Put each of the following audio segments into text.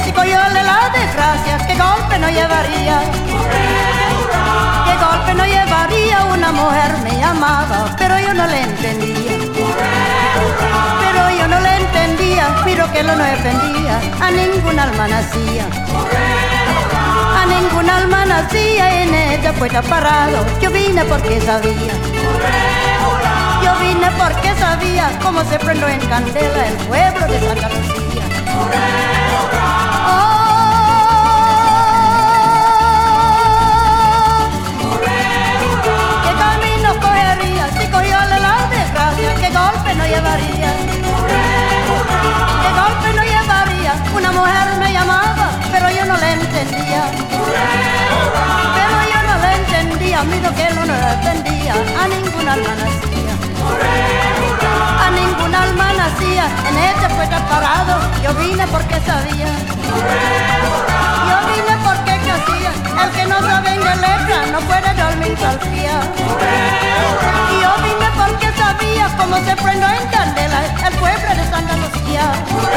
si cogióle la desgracia, qué golpe no llevaría. Qué golpe no llevaría, una mujer me llamaba, pero yo no le entendía. Pero yo no le entendía, miro que lo no defendía, a ningún alma nacía. A ningún alma nacía, en ella puesta parado, yo vine porque sabía. Yo vine porque sabía cómo se prendió en candela el pueblo de Santa Lucía. ¿Qué camino cogería si cogióle la desgracia? ¿Qué golpe no llevaría? ¿Qué golpe no llevaría? Una mujer me llamaba, pero yo no le entendía. Pero yo no le entendía, miro que él no defendía, a ningún alma nacía. A ningún alma nacía, en este fue parado, yo vine porque sabía. Yo vine porque hacía, el que no sabe de letra no puede dormir salvía. Y yo vine porque sabía cómo se prendió en candela el pueblo de Santa Lucía.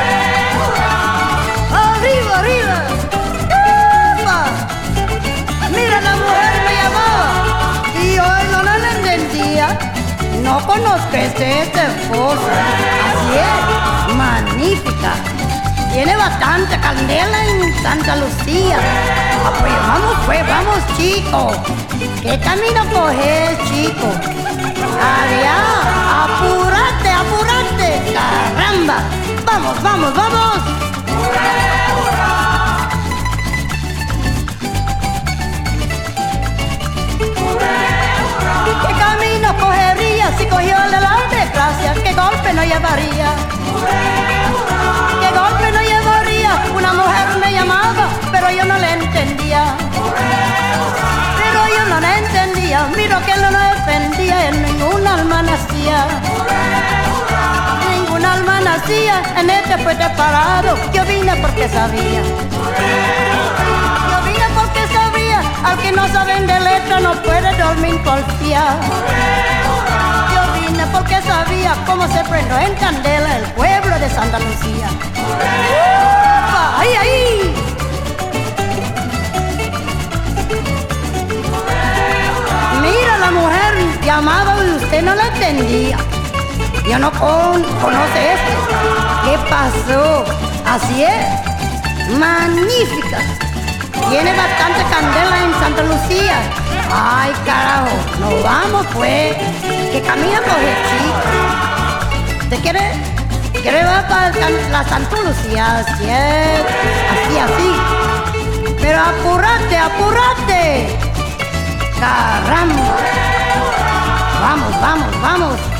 ¡Arriba, arriba! ¡Epa! Mira, la mujer me llamaba y yo no la entendía. No conozco esta esposa, así es, magnífica. Tiene bastante candela en Santa Lucía. Pues vamos chico. ¿Qué camino coges, chico? Allá, apúrate, apúrate, caramba. Vamos, vamos, vamos. ¿Qué camino cogería si cogióle la desgracia? ¿Qué golpe no llevaría? ¿Qué golpe no llevaría? Una mujer me llamaba, pero yo no le entendía. Pero yo no le entendía, miro que él no defendía, en ningún alma nacía. Ningún alma nacía, en este fue parado, yo vine porque sabía. Yo vine porque sabía, al que no saben de letra no puede dormir porfiado. Yo vine porque sabía cómo se prendió en candela el pueblo de Santa Lucía. ¡Upa! ¡Ahí, ahí! Mira, la mujer llamaba y usted no la entendía. Yo no conoce esto. ¿Qué pasó? Así es, magnífica. Tiene bastante candela en Santa Lucía. Ay, carajo, nos vamos pues. ¿Qué camino coge, chico? ¿Te quiere ver para la Santa Lucía? Así es, así. Pero apúrate, apúrate. Caramba. Vamos, vamos, vamos.